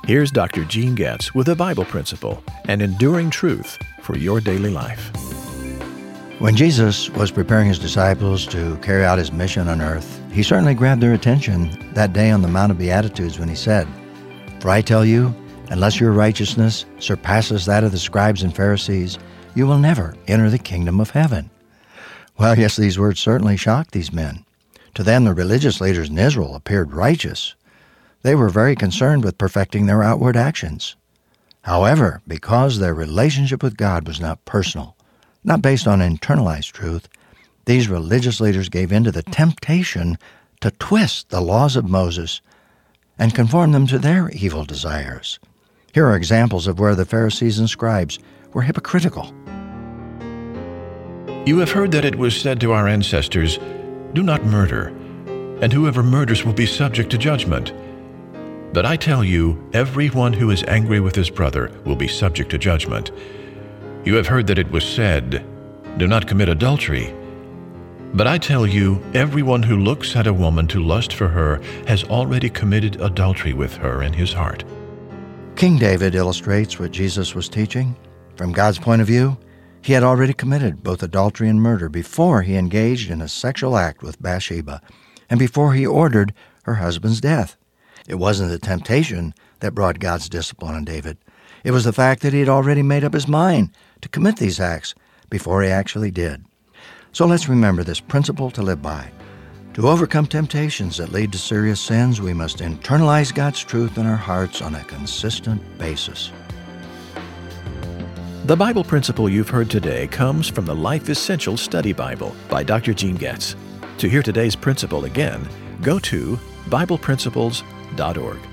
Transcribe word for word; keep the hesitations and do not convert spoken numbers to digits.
Here's Doctor Gene Getz with a Bible principle, an enduring truth for your daily life. When Jesus was preparing his disciples to carry out his mission on earth, he certainly grabbed their attention that day on the Mount of Beatitudes when he said, "For I tell you, unless your righteousness surpasses that of the scribes and Pharisees, you will never enter the kingdom of heaven." Well, yes, these words certainly shocked these men. To them, the religious leaders in Israel appeared righteous. They were very concerned with perfecting their outward actions. However, because their relationship with God was not personal, not based on internalized truth, these religious leaders gave in to the temptation to twist the laws of Moses and conform them to their evil desires. Here are examples of where the Pharisees and scribes were hypocritical. You have heard that it was said to our ancestors, "Do not murder, and whoever murders will be subject to judgment." But I tell you, everyone who is angry with his brother will be subject to judgment. You have heard that it was said, "Do not commit adultery." But I tell you, everyone who looks at a woman to lust for her has already committed adultery with her in his heart. King David illustrates what Jesus was teaching. From God's point of view, he had already committed both adultery and murder before he engaged in a sexual act with Bathsheba and before he ordered her husband's death. It wasn't the temptation that brought God's discipline on David. It was the fact that he had already made up his mind to commit these acts before he actually did. So let's remember this principle to live by. To overcome temptations that lead to serious sins, we must internalize God's truth in our hearts on a consistent basis. The Bible principle you've heard today comes from the Life Essential Study Bible by Doctor Gene Getz. To hear today's principle again, go to Bible Principles dot org.